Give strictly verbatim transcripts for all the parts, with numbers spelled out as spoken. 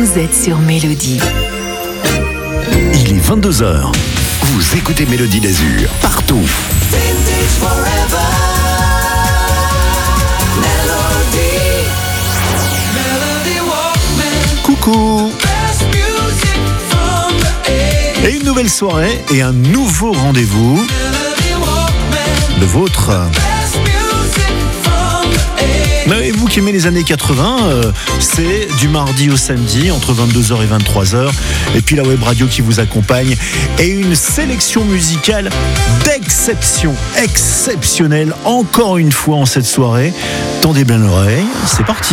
vous êtes sur Mélodie. Il est vingt-deux heures. Vous écoutez Mélodie d'Azur, partout. Coucou. Et une nouvelle soirée et un nouveau rendez-vous. Le vôtre. Mais vous qui aimez les années quatre-vingts, euh, c'est du mardi au samedi entre vingt-deux heures et vingt-trois heures. Et puis la web radio qui vous accompagne. Et une sélection musicale d'exception, exceptionnelle, encore une fois en cette soirée. Tendez bien l'oreille, c'est parti.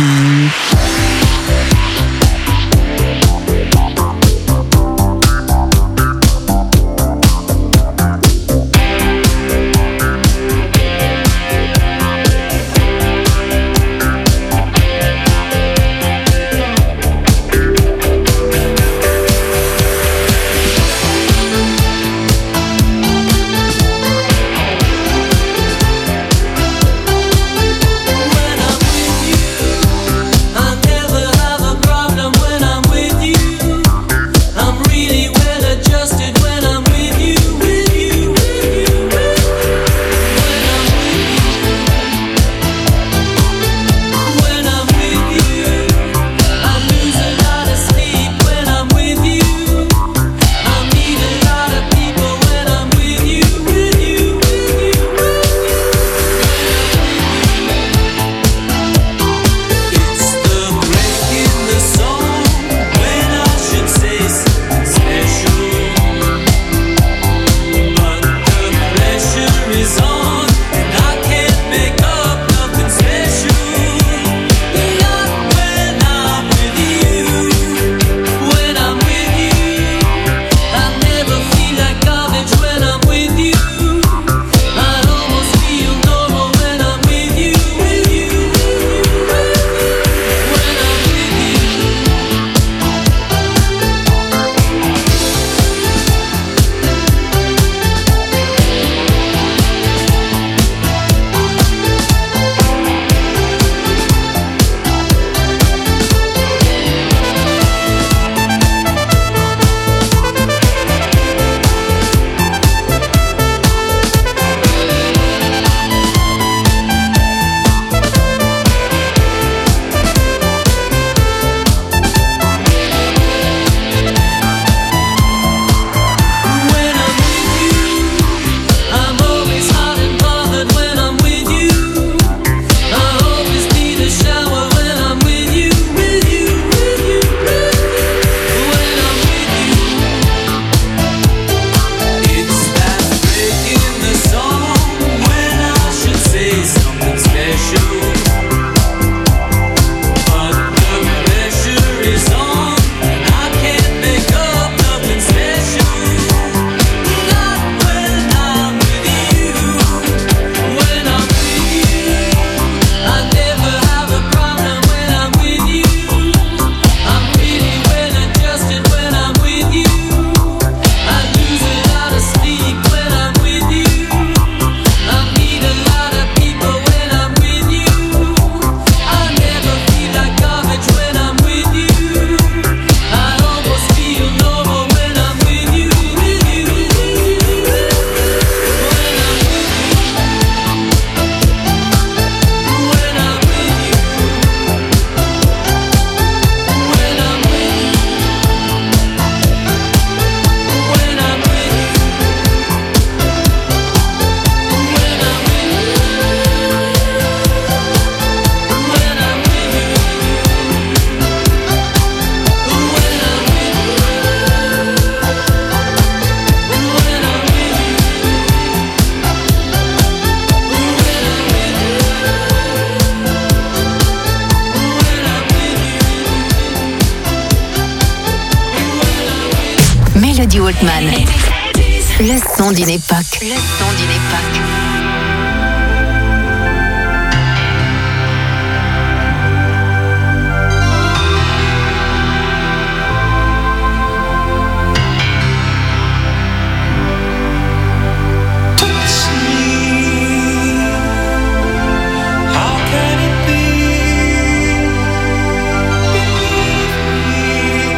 Mélodie Walkman. Le son d'une époque. Le son d'une époque. Be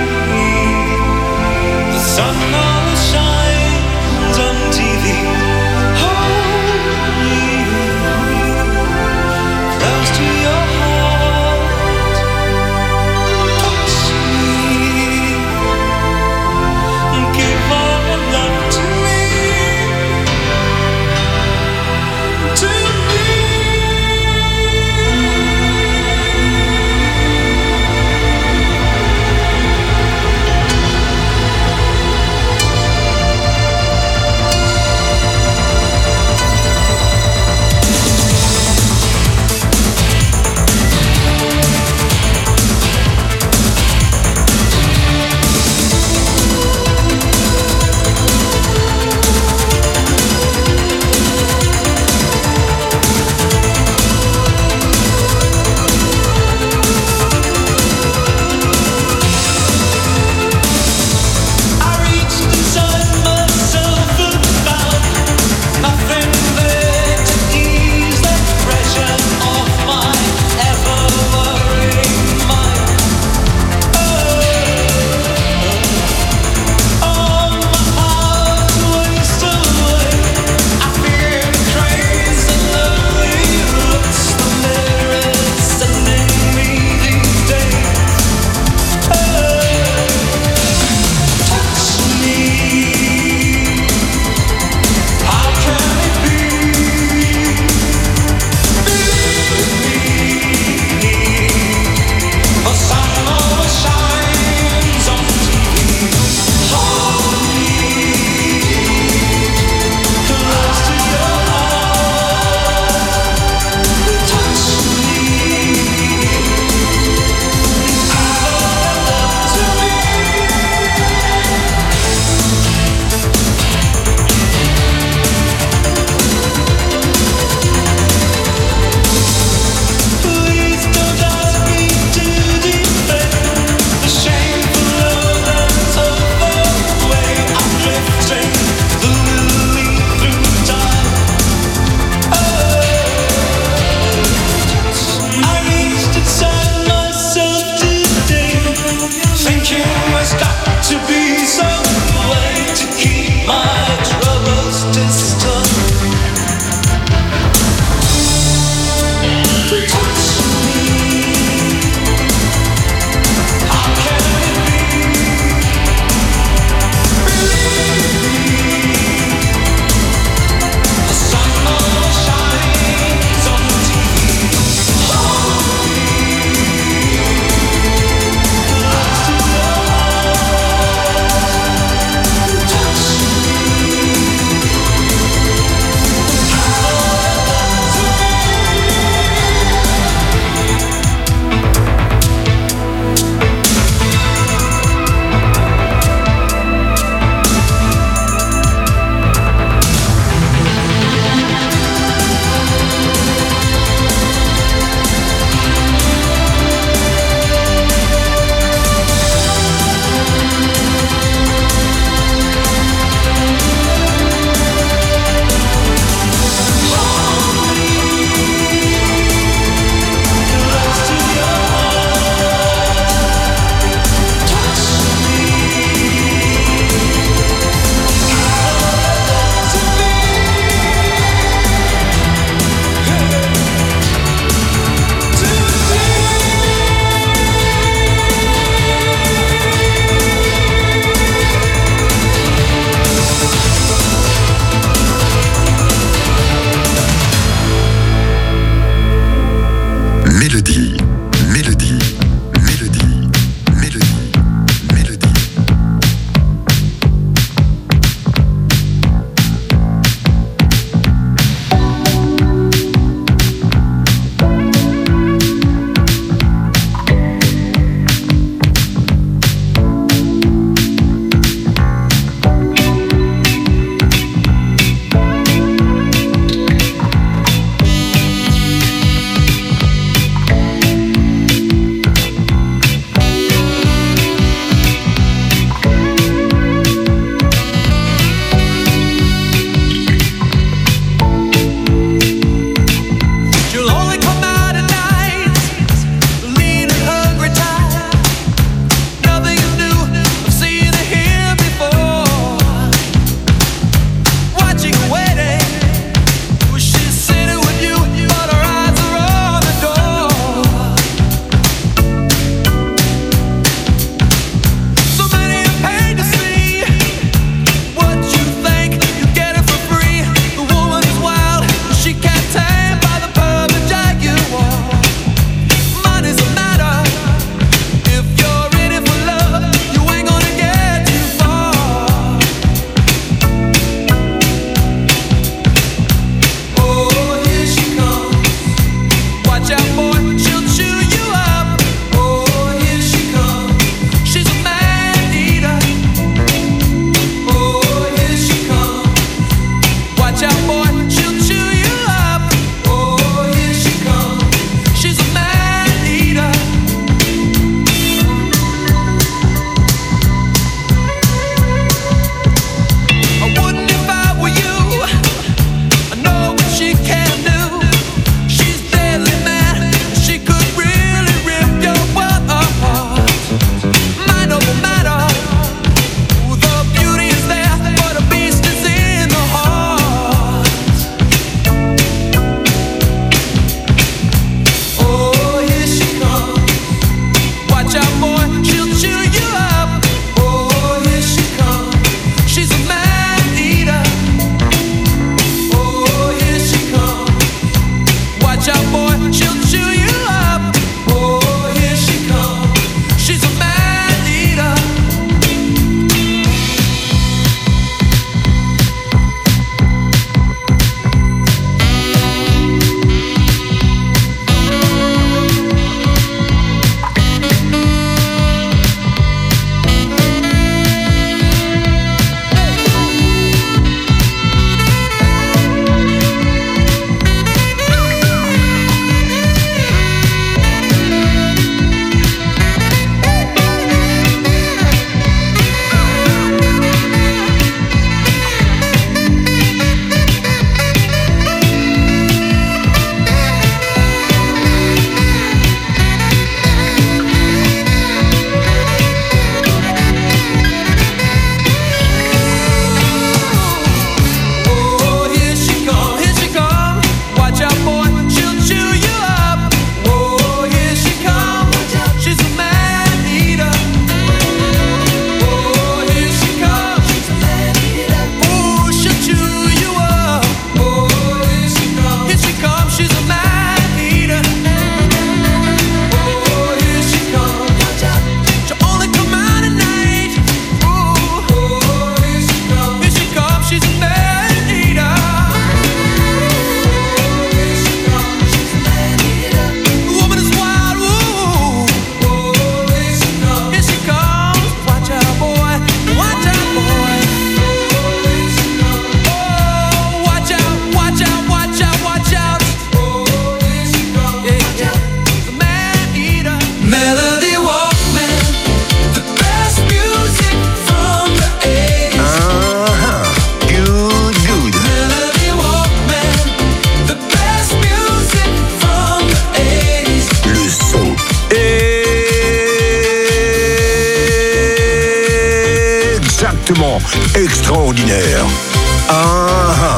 absolument extraordinaire. Ah, ah.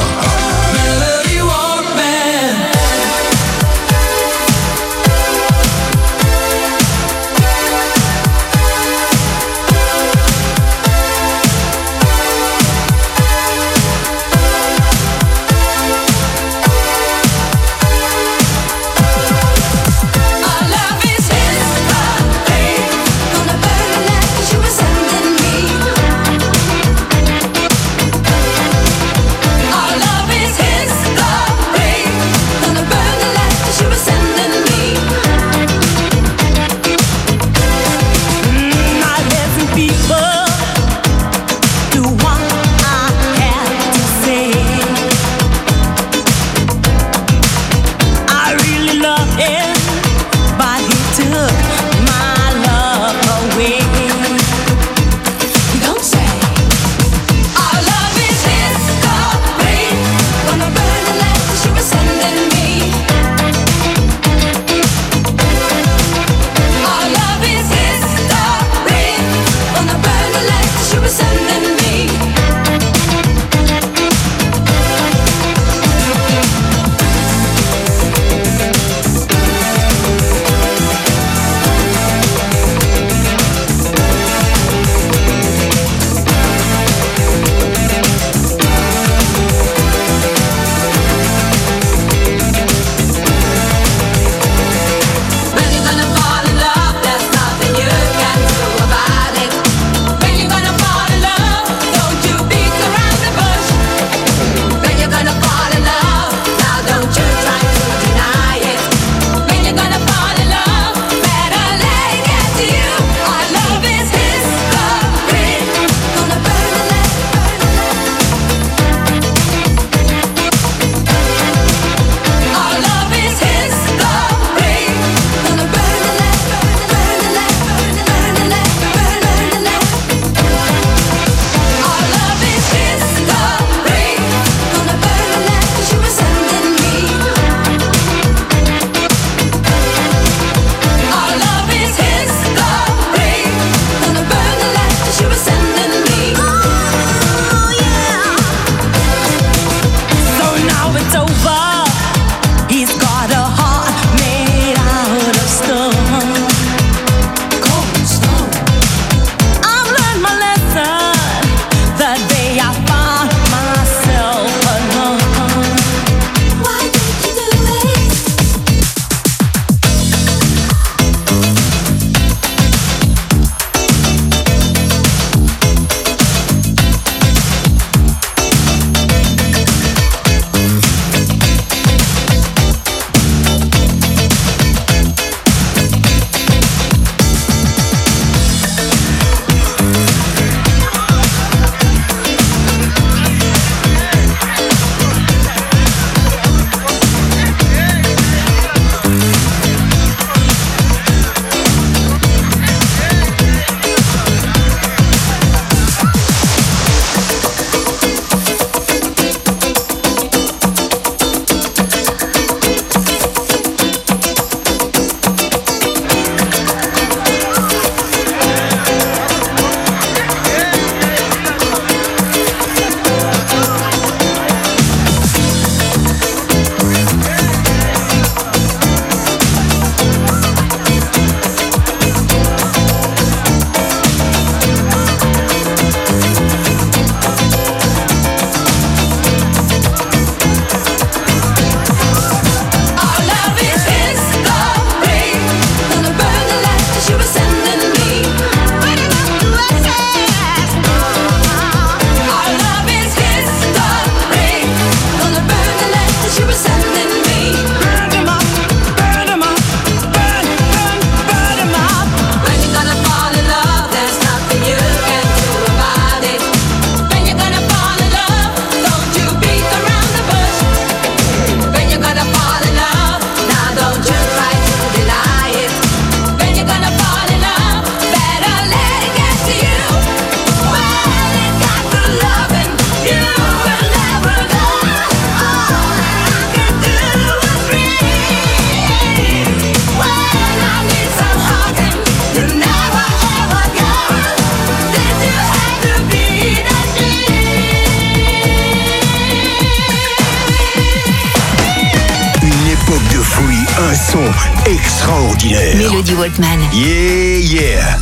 Our love is extraordinaire. Mélodie Walkman. Yeah, yeah.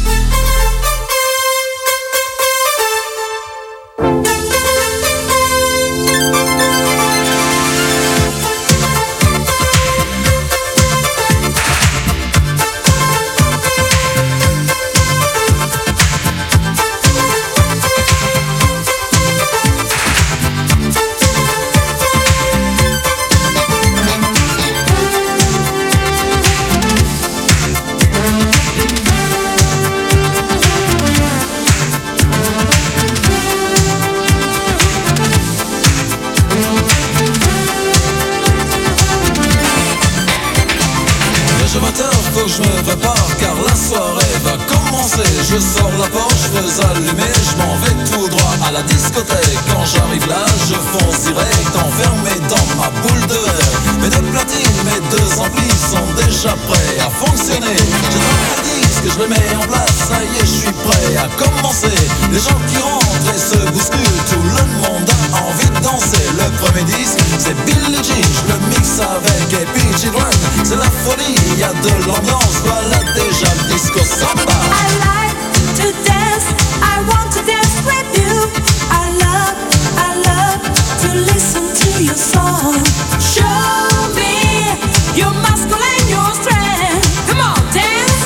Faut que je me prépare car la soirée va commencer. Je sors la Porsche, feux allumés, je m'en vais tout droit à la discothèque. Quand j'arrive là, je fonce direct, enfermé dans ma boule de verre. Mes deux platines, mes deux amplis sont déjà prêts à fonctionner. J'ai dans les disques, je les mets en place, ça y est, je suis prêt à commencer. Les gens qui rentrent et se bousculent, tout le monde a envie de danser. Le premier disque, c'est Billie Jean, je le mixe avec Happy Children. C'est la folie, y a de l'ambiance, voilà déjà le disco samba. I like to dance, I want to dance with you. I love, I love to listen to your song. Show me your muscle and your strength. Come on, dance.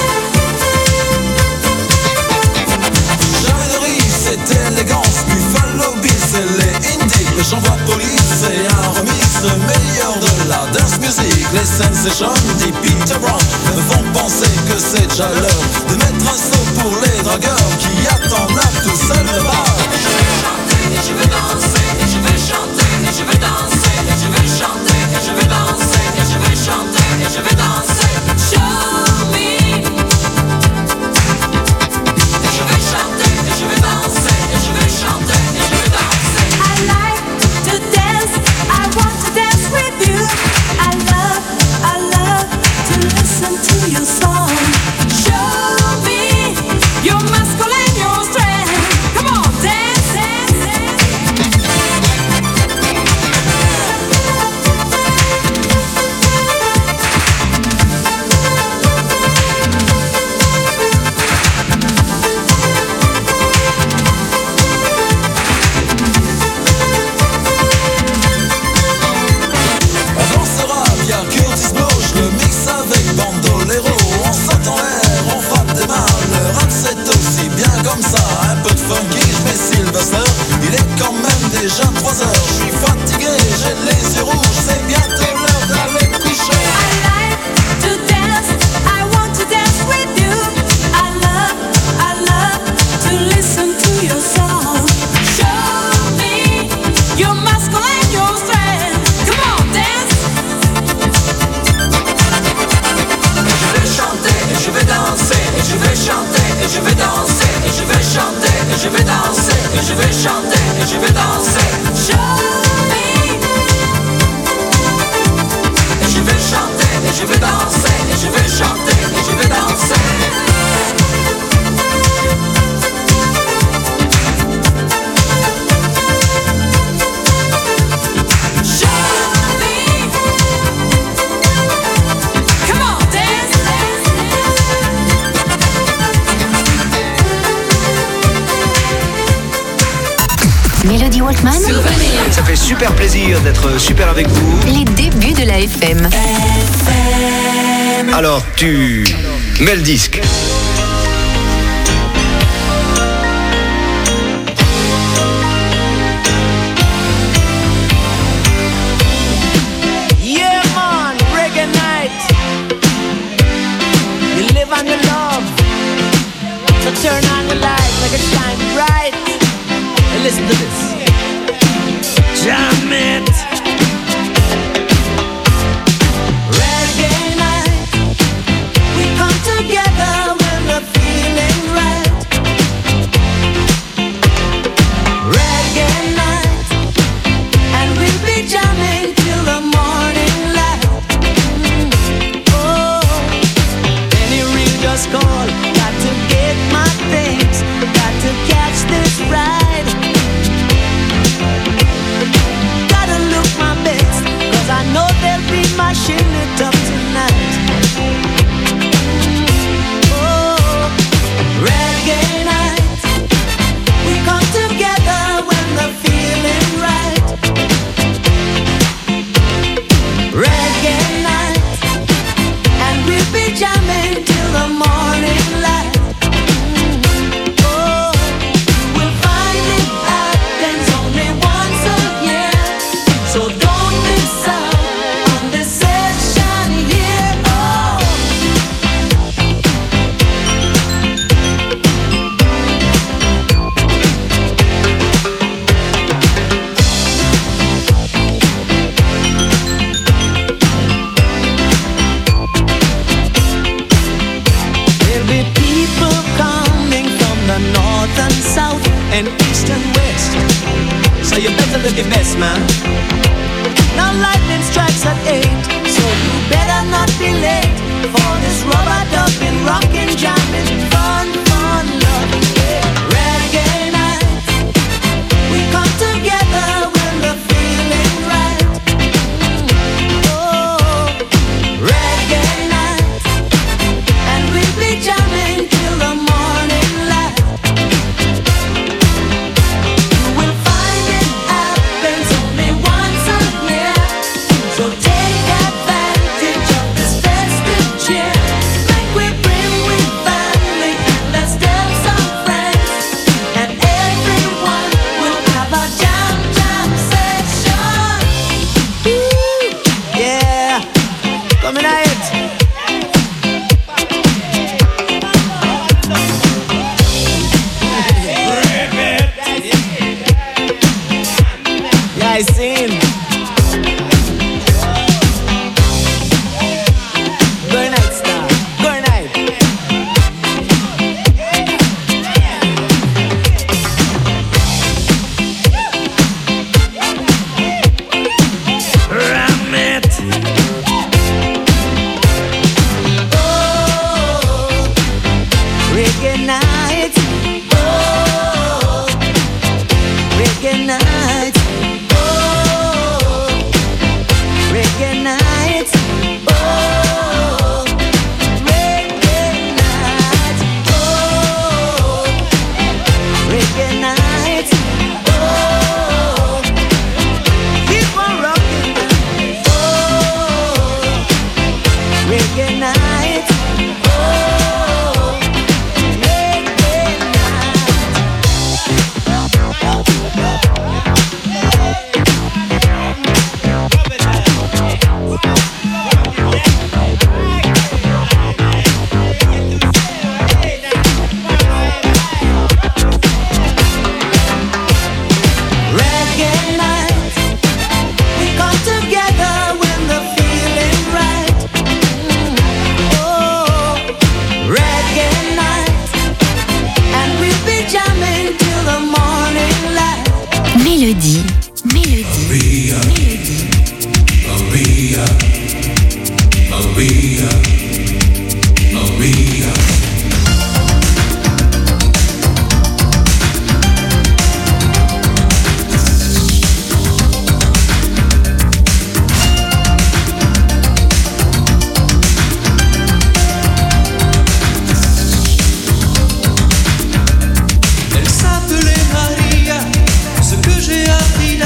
Jamais de riz, c'est élégance, Buffalo Bill, c'est les indies. Le j'envoie police, c'est un remix, le meilleur de la dance music. Les sensations dit Peter Brown me font penser que c'est déjà l'heure de mettre un saut pour les dragueurs qui attendent là tout seul le bar. Je vais chanter, et je vais danser, et je vais chanter, et je vais danser, et je vais chanter, et je vais danser, et je vais chanter, et je vais danser. Show me. Et je vais chanter, et je vais danser, et je vais chanter, et je vais danser. I like to dance, I want to dance with you. I love, I love to listen to your song. Show me your muscle and your strength. Come on, dance, dance, dance. On dansera via Curtis Blow, je le mixe avec Bandolero. On saute en l'air, on frappe des mains, le rap c'est aussi bien comme ça. Un peu de funky, je mets Sylvester, il est quand même déjà trois heures. Je suis fatigué, j'ai les yeux rouges, c'est bientôt l'heure d'aller me coucher. I like to dance, I want to dance with you. I love, I love to listen to your song. Show me your muscle and your strength. Come on, dance. Je vais chanter, et je vais danser, et je vais chanter, et je vais danser, et je vais chanter, et je vais danser, et je vais chanter, et je vais danser. Show me. Et je vais chanter, et je vais danser, et je vais chanter, et je vais danser. Show me. Come on, dance, dance, Mélodie Mélodie Walkman. Ça fait super plaisir d'être super avec vous. Les débuts de la F M. Alors, tu mets le disque. Yeah, man, reggae night. You live on your love. So turn on the light, make it shine bright. And listen to this. Jam it. Reggae night. We come together when we're feeling right. Reggae night. And we'll be jamming till the morning light. Oh, any real just call. Got to get my things. Got to catch this ride. Gotta look my best, cause I know they'll be mashing it up tonight. do the best, man. Now lightning strikes at eight, so you better not be late for this rubber ducking, rockin', jamming, fun, fun, loving, yeah. Reggae night, we come together when the feeling right. Oh, reggae night, and we'll be jamming till the morning light. You will find it happens only once a year, so take advantage of this festive cheer. Make we bring with family and let's tell some friends, and everyone will have a jam jam session. Ooh, yeah, coming at it. Yeah, I seen. Good night, star. Good night. Ram it. Oh, reggae night. Oh, reggae night. Oh, reggae night. Oh, reggae night. Oh, reggae night. Oh, keep on rocking. Oh, reggae night. Oh, reggae Reggae night, we come together when the feeling right. Oh, reggae night, and we'll be jamming till the morning light. Mélodie, mélodie, Maria, Maria, Maria, Maria. Elle s'appelait Maria, ce que j'ai appris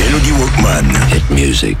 Melody Walkman. Hit music.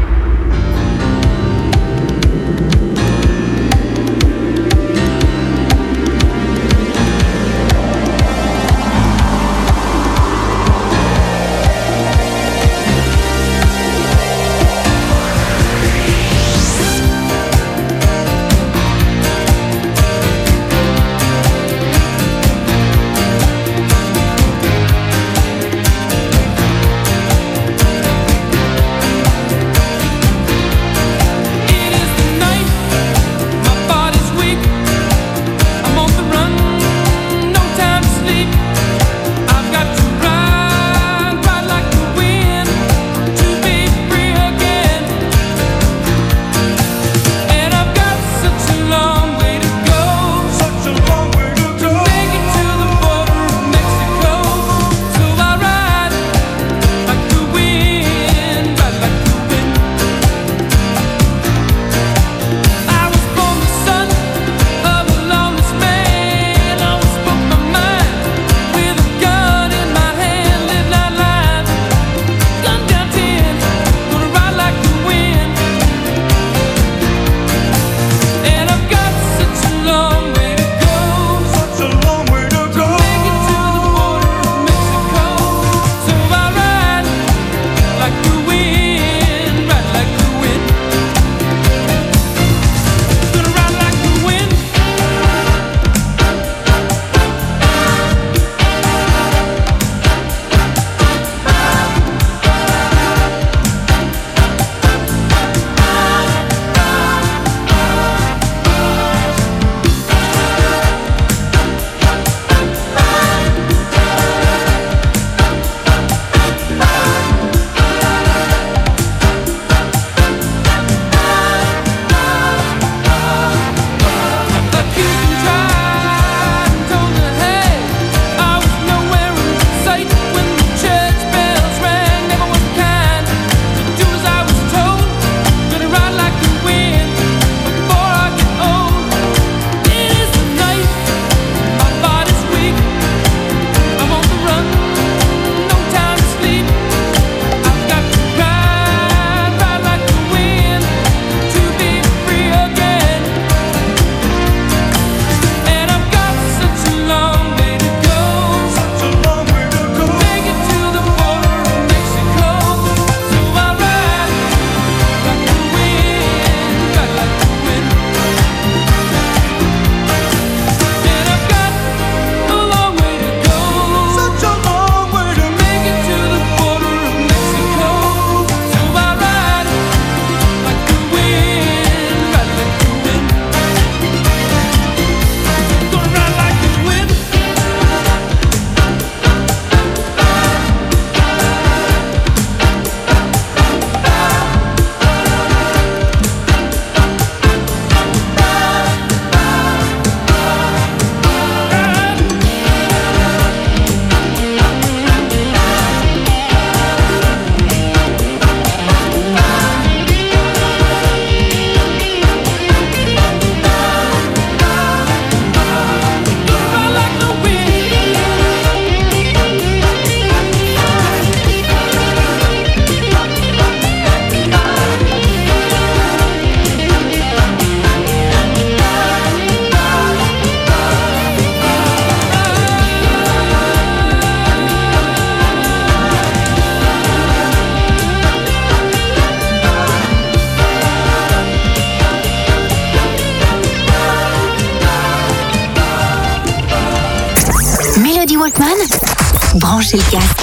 Walkman, branchez le casque.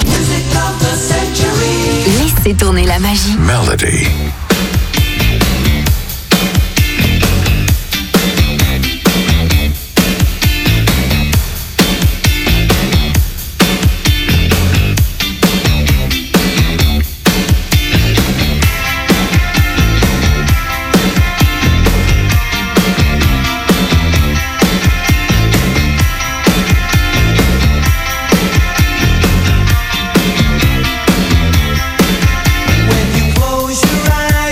Laissez tourner la magie. Melody. When you close your eyes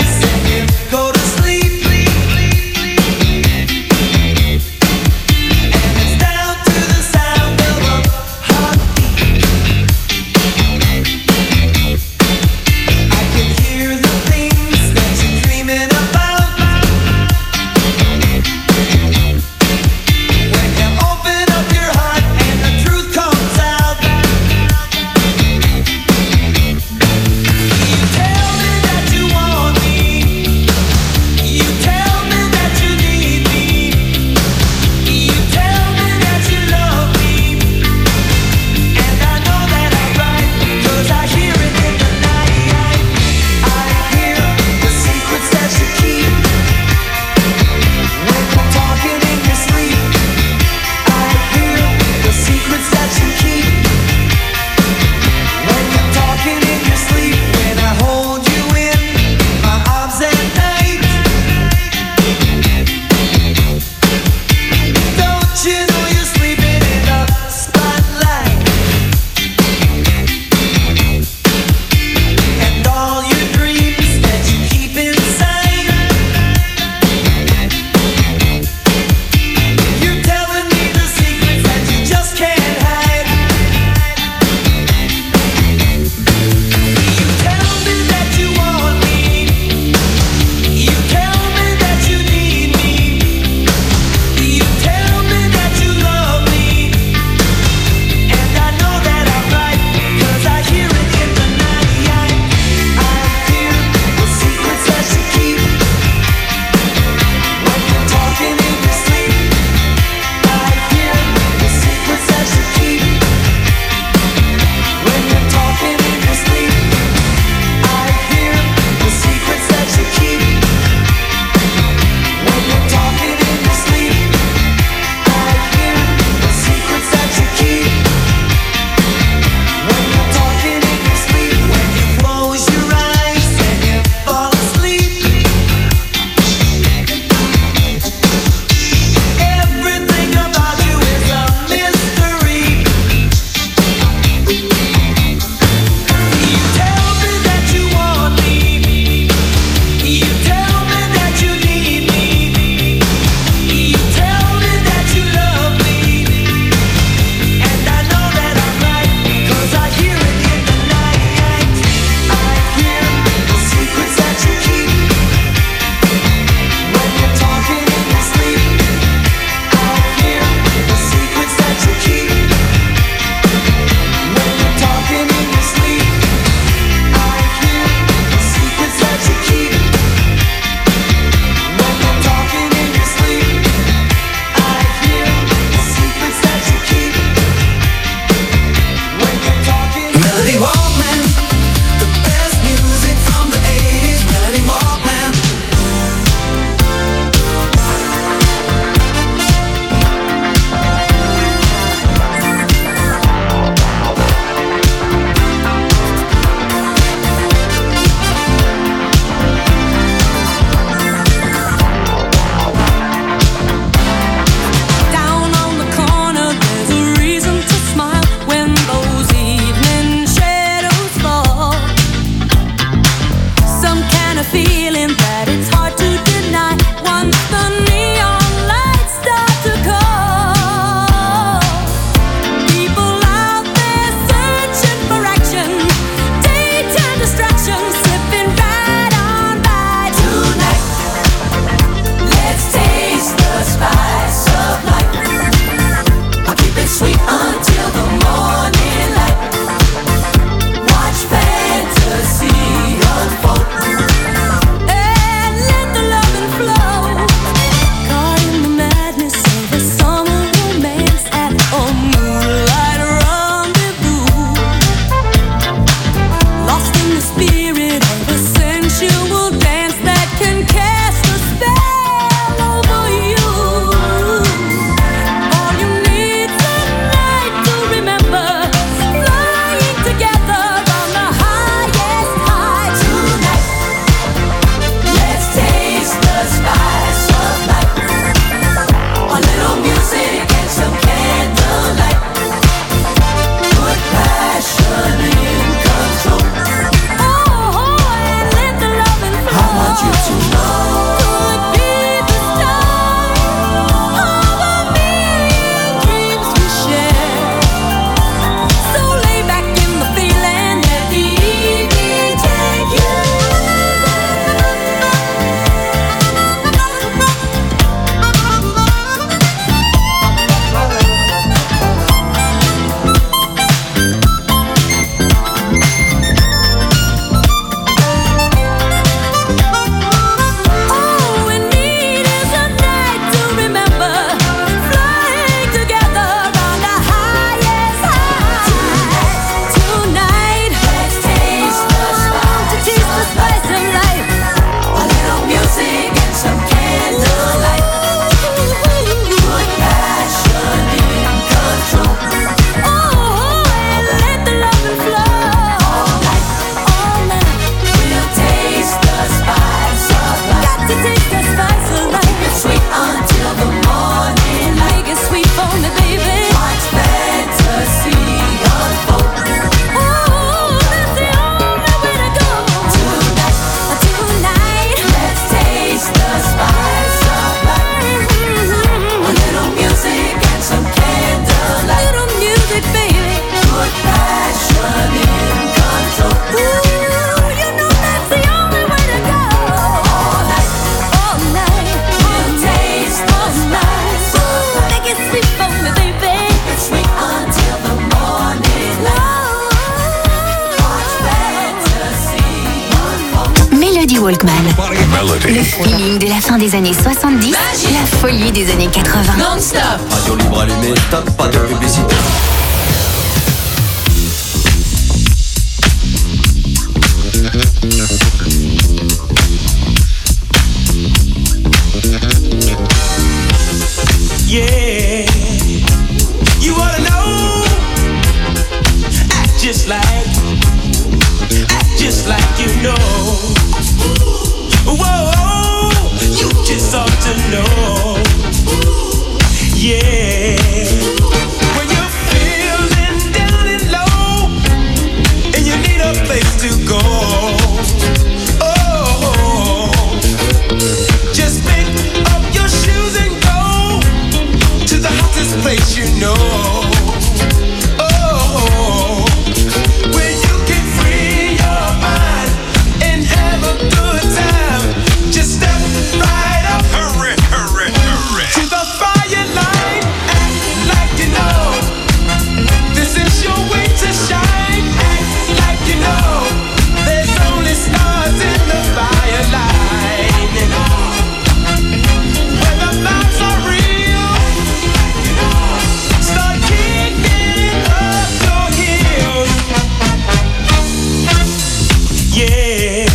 Walkman. Le feeling de la fin des années soixante-dix, la folie des années quatre-vingts. Non-stop. Radio libre allumée, stop, pas de publicité. Yeah, you wanna know? Act just like, act just like you know. Whoa, you just ought to know. Yeah, when you're feeling down and low, and you need a place to go. Oh, just pick up your shoes and go to the hottest place you know. Oh, where you can free your mind and have a good time. Just step right up, hurry, hurry, hurry, to the fire line. Act like you know this is your way to shine. Act like you know there's only stars in the fire line. Where the vibes are real, start kicking up your heels. Yeah.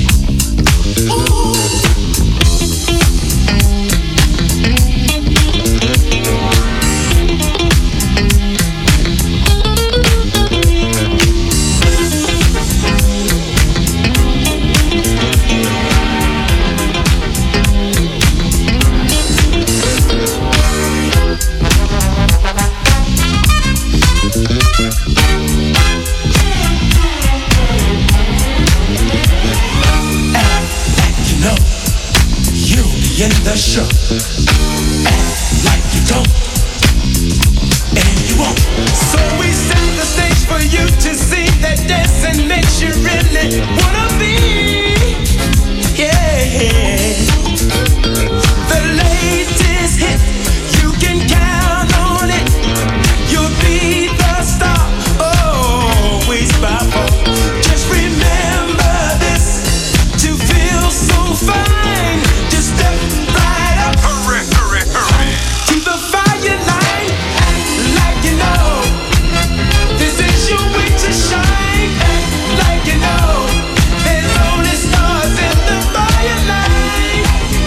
You know you'll be in the show. Act like you don't, and you won't. So we set the stage for you to see that dancing makes you really wanna be. Yeah, the latest hit, you can count on it. You'll be the star, always by far. Just remember this, to feel so fine, just step right up, hurry, hurry, hurry, to the fire line. Act like you know this is your way to shine. Act like you know there's only stars in the fire line.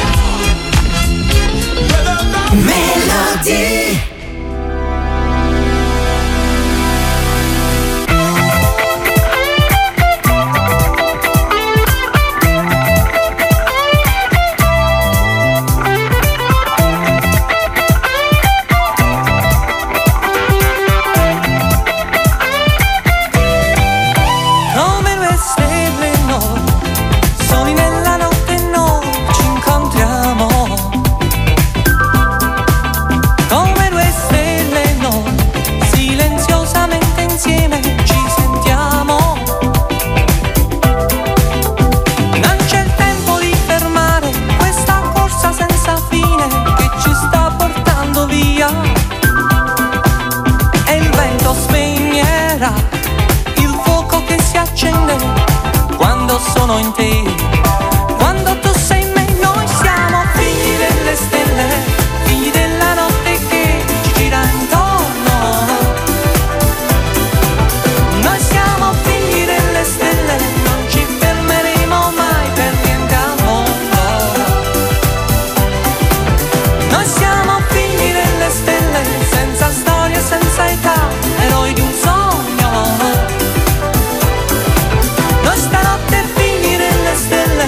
Where the vibes- Mélodie. Come due stelle noi, soli nella notte noi ci incontriamo. Come due stelle noi, silenziosamente insieme ci sentiamo. Non c'è il tempo di fermare questa corsa senza fine che ci sta portando via. E il vento spegnerà il fuoco che si accende quando sono in te, quando tu sei in me. Noi siamo figli delle stelle, figli della notte che ci gira intorno. Noi siamo figli delle stelle, non ci fermeremo mai per niente al mondo. Noi siamo figli delle stelle, senza storia, senza età, eroi di un sogno. Noi stanotte figli delle stelle,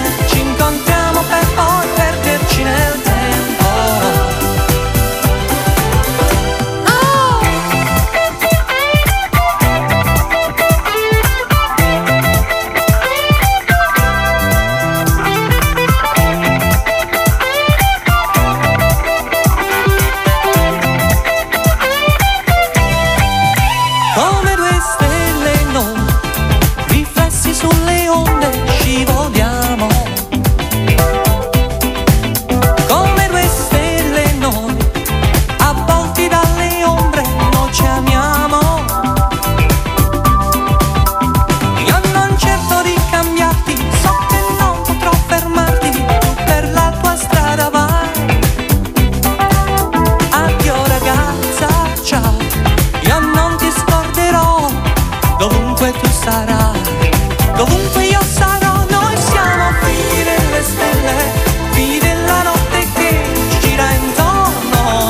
Dovunque tu sarai, dovunque io sarò, noi siamo figli delle stelle, figli della notte che ci gira intorno.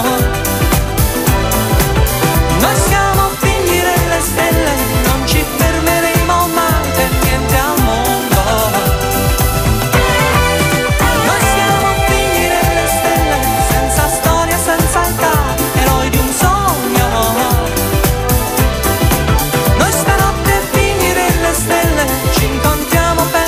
Noi siamo figli delle stelle, non ci fermeremo mai per niente al mondo. Noi siamo figli delle stelle, senza storia, senza età, eroi di un sogno. Noi stanotte figli delle stelle, ci incontriamo per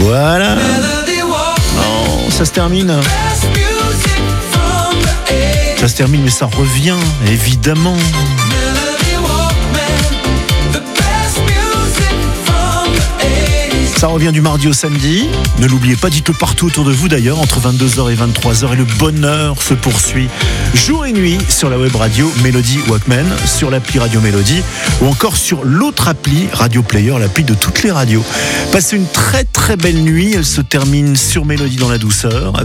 Voilà. Oh, ça se termine. Ça se termine, mais ça revient, évidemment. Ça revient du mardi au samedi. Ne l'oubliez pas, dites-le partout autour de vous d'ailleurs, entre vingt-deux heures et vingt-trois heures. Et le bonheur se poursuit jour et nuit sur la web radio Mélodie Walkman, sur l'appli Radio Mélodie ou encore sur l'autre appli Radio Player, l'appli de toutes les radios. Passez une très très belle nuit. Elle se termine sur Mélodie dans la douceur.